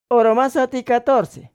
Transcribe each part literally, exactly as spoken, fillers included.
Oromasati catorce.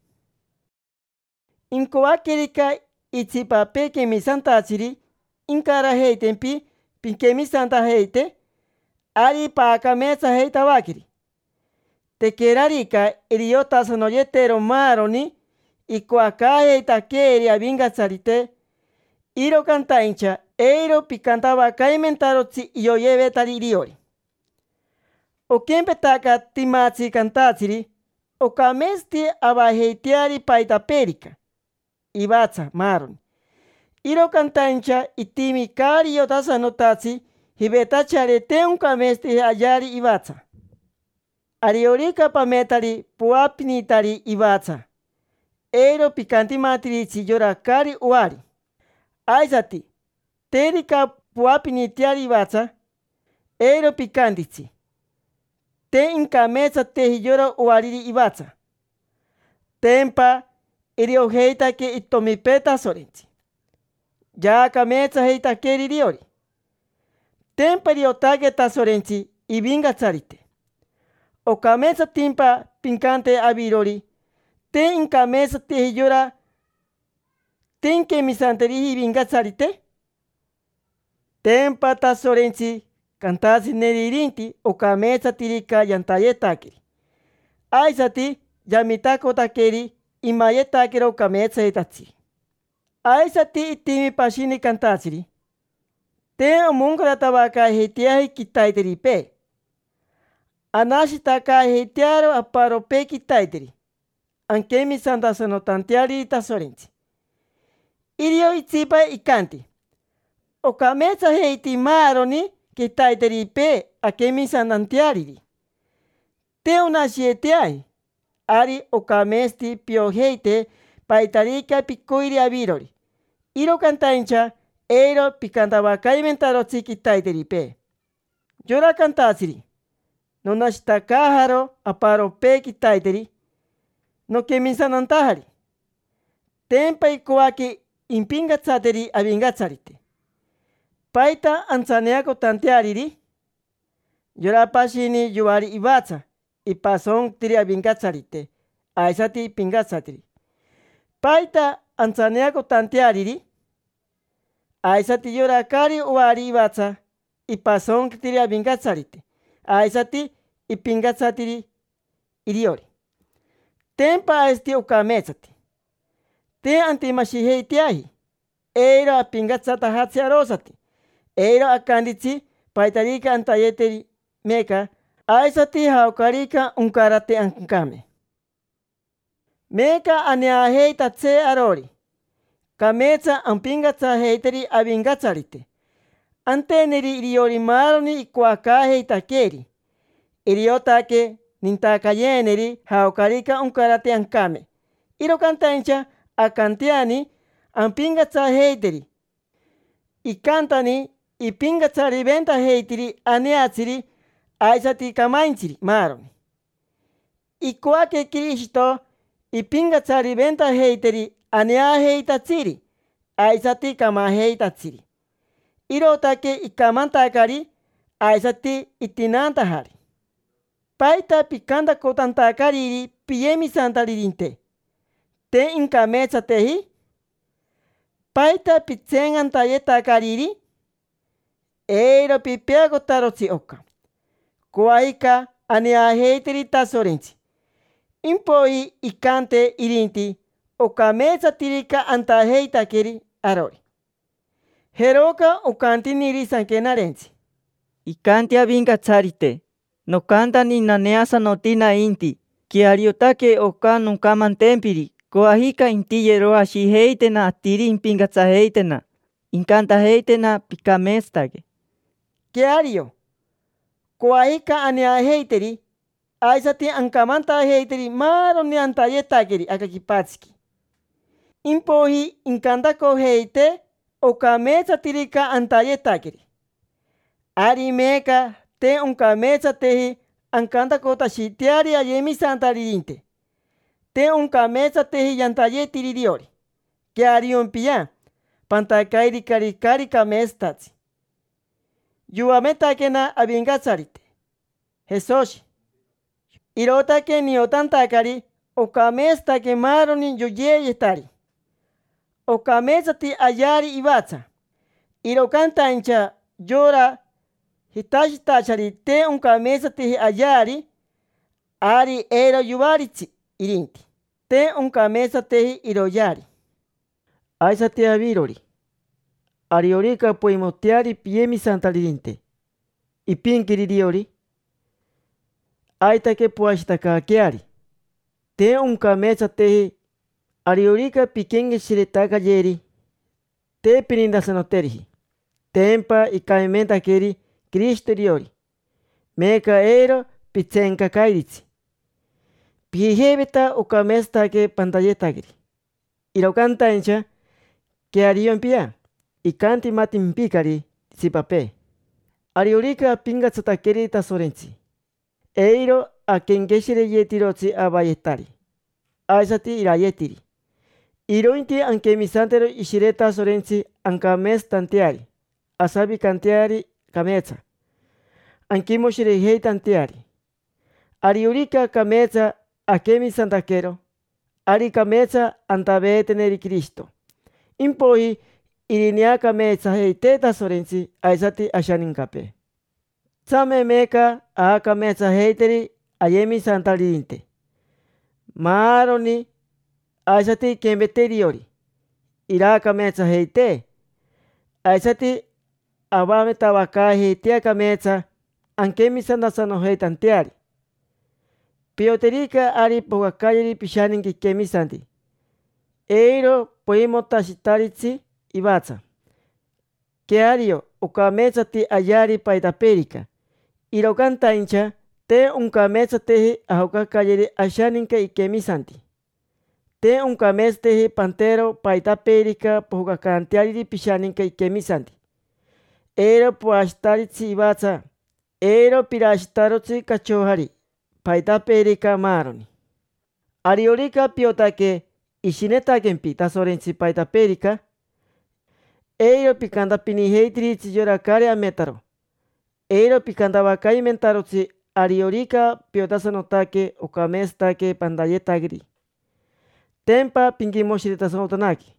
Incoaquerica itzipape que mi santa chiri, incara heitempi, pinque mi santa heite, ari paca mesa heita vakiri. Te querarica iriota sanoyetero maroni, y coaca heita queri avinga sarite, iro cantaincha, eiro picantaba caimentaro tsi io yeve taririori. O kempetaka timatsi cantachiri, o kamesti abaheitiari paita perica. Ibatsa maron. Iro cantancha itimi kari yotasa notachi hibetachare teun kamesti ayari ibatsa. Ariorica pametari puapinitari ibatsa. Eiro picanti matrici yora kari uari. Aizati, terika puapinitiari ibatsa. Eiro picantici. Te incameza te hiyora uariri ibatsa. Tempa irio heita ke itomipeta sorenchi. Ya kameza heita ke ririori. Tempa irio tageta sorenchi ibinga tsarite. O kameza timpa pincante abirori. Te incameza te hiyora tenke misanteri ibinga tsarite. Tempa ta sorenchi cantasi neririnti o kameza tirika yantayetakiri. Aizati yamitako takeri imayetakiro kameza etachi. Aizati itimi pashini cantasiri. Te omungara tabaka heitiahi kitaiteri pe. Anashitaka heitiaro aparo pe kitaiteri. Ankemi sandasano tantiari tasorenchi. Irio itzipa ikanti. O kameza heiti maroni kitaiteri pe akemi sandantiariri. Te unashietiai. Ari okamesti pioheite paitarika pikoiri abirori. Iro cantaincha eiro picantaba caimentaro kitaiteri pe. Yora cantasiri. No nashtakaharo aparo pe kitaiteri. No kemi sanantahari. Tempa ikoaki impingatsateri abingatsarite. Paita anzaneako tanteariri. Yora pashini yuari ibatsa. Ipasong tiri abingatsarite. Aizati pingatsatiri. Paita anzaneako tanteariri. Aizati yora kari uari ibatsa. Ipasong tiri abingatsarite. Aizati ipingatsatiri iriori. Tempa este ukametsati. Te antimashiheitiahi. Eiro apingatsata hatsiarosati. Eiro akandici paitarika antayeteri meka. Aizati haukarika unkarate ankame. Meka aneaheita tse arori. Kametsa ampingatsa heiteri abingatsarite. Anteneri iriori maroni ikuakaheita keri. Iriotake nintakayeneri haukarika unkarate ankame. Iro cantaincha akantiani ampingatsa heiteri. Ikantani ipingatsari venta heitiri aneatsiri. Aizati kamainchiri maroni. Ikuake Kristo ipingatsari venta heiteri anea heitatsiri. Aizati kama heitatsiri. Irotake ikamantakari. Aizati itinantahari. Paita pikanta kotantakariri piemi santaririnte. Te inkametsatehi. Paita pitsengantayettakariri. Eiro pipeagotarotsi oka. Kuaika aneaheiteri tasorenchi. Impoi ikante irinti okameza tirika antaheitakeri arori. Heroka okantiniri sankenarenchi. Ikanti abingatsarite. No canta ni naneasa notina inti. Kiariotake oka nunkaman tempiri. Koahika inti yeroa shiheitena tiri impingatsaheitena. Inkantaheitena pikamestage. Kiario. Kuaika aneaheiteri. Aizati ankamantaheiteri maroni antayetakeri akakipatski. Impohi inkantako heite okameza tirika antayetakeri. Ari meka te unkametsatehi ankantako tashitiari ayemi santaririnte. Te unkametsatehi yantayetiririori. Kiarion pia pantakairi karikari kamestatsi. Yuametakena abingatsarite. Hesoshi. Irotake niotantakari okamestake maroni yoyeyetari. Okametsati ayari ivatsa. Irokantancha yora hitashitachari te unkametsati ayari ari ero yuvaritsi irinti. Te unkametsate iroyari. Aisate avirori. Ariorika poimoteari piemi santalirinte. Ipinkiririori. Aitake puashitaka keari. Te unkametsate ariorika pikenge shiretaka yeri. Te pinindasanoterihi. Tempa ikaimentakeri Cristo riori. Meka ero pitsenka kairitsi. Pihebeta ukamestake pantayetakeri. Irokantancha kearion pia. Ikanti matimpikari sipape. Ariorika pingatsatakeri tasorensi. Eiro akengeshire yetirotsi abayetari. Aisati irayetiri. Irointi ankemisantero ishireta sorensi ankames tantiari. Asabi kantiari kametsa. Ankimoshire hei tantiari. Ariorika kametsa akemisantakero. Ari kametsa antabe teneri Cristo. Impohi irinia kametsa hei teta sorensi aisati ashaninkape. Tsame meka a kametsa heiteri ayemi santalirinte. Maroni aisati kembeteriori. Ira kametsa heite. Aisati abame tabaka heitea kametsa ankemi sanasano heitanteari. Pioterika ari pokakayeri pishaninki kemisanti. Eiro poimotashitaritsi ivatsa. Keario ukametsati ayari paitaperika. Irokantaincha te unkametsatehi ahokakayeri ashaninka ikemisanti. Te unkamestehi pantero paitaperika pohukakantiariri pishaninka ikemisanti. Ero puashtaritsi ivatsa. Ero pirashitarotsi kachohari. Paitaperika maroni. Ariorika piotake ishinetakempi tasorensi paitaperika. Eiro pikanda piniheitiritsi yorakare ametaro. Eiro pikanda wakai mentarotsi ariorika piotasanotake okamestake pandayetagri. Tempa pinkimoshiritasonotanaki.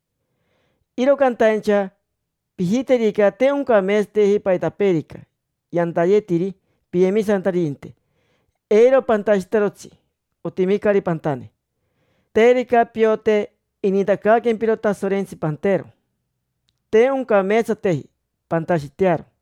Irokantaincha pihiterika te unkamestehi paitaperika. Yantayetiri piemisantarinte. Eiro pantashtarotsi otimikari pantane. Terika piote initakakempiro tasorensi pantero. Te unkametsatehi pantashitearo.